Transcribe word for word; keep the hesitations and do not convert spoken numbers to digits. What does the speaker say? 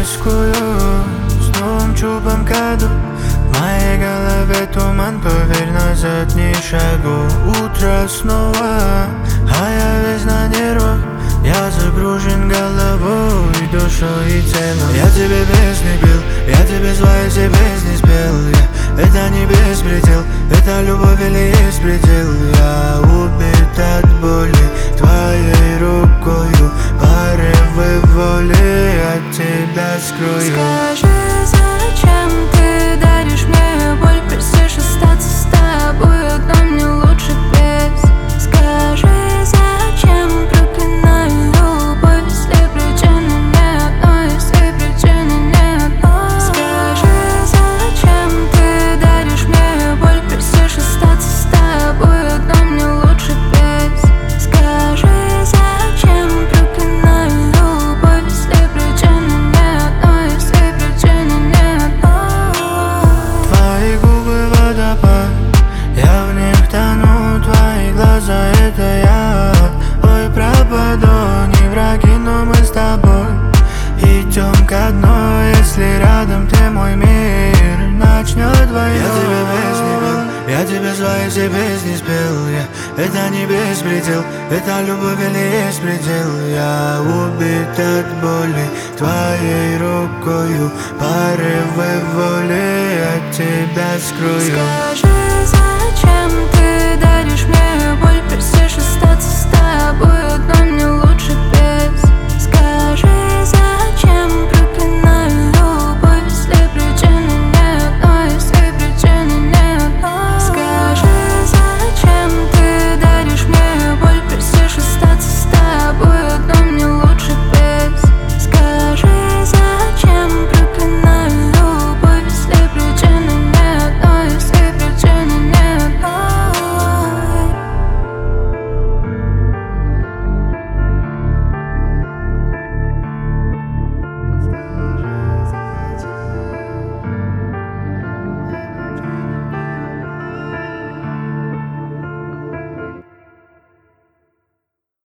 рискую с новым чубом году. В моей голове туман, поверь, назад не шагу. Утро снова, а я весь на нервах. Я загружен головой, душой и телом. Я тебе песни пел, я тебе свои все песни спел. Я, это не беспредел, это любовь или есть предел. Я убит от боли твоей рукою, порывы воли от тебя скрою. Скажи, зачем ты даришь мне боль? Просишь остаться с тобой, но мне лучше без. Скажи, зачем проклинаю любовь, если причины не одной, если причины не одной. Скажи, зачем ты даришь мне боль? Просишь остаться с тобой, но мне лучше без. Скажи, зачем проклинаю любовь, если причины не одной, если причины не одной. Твои губы водопад, я в них тону, твои глаза это я. Ой, пропаду, не враги, но мы с тобой идем ко дну, если рядом ты, мой мир начнет войну. Я тебе песни пел, я тебе свои все песни спел. Я, это не беспредел, это любовь или есть предел. Я убит от боли твоей рукою, порывы воли от тебя скрою. Скажи, зачем ты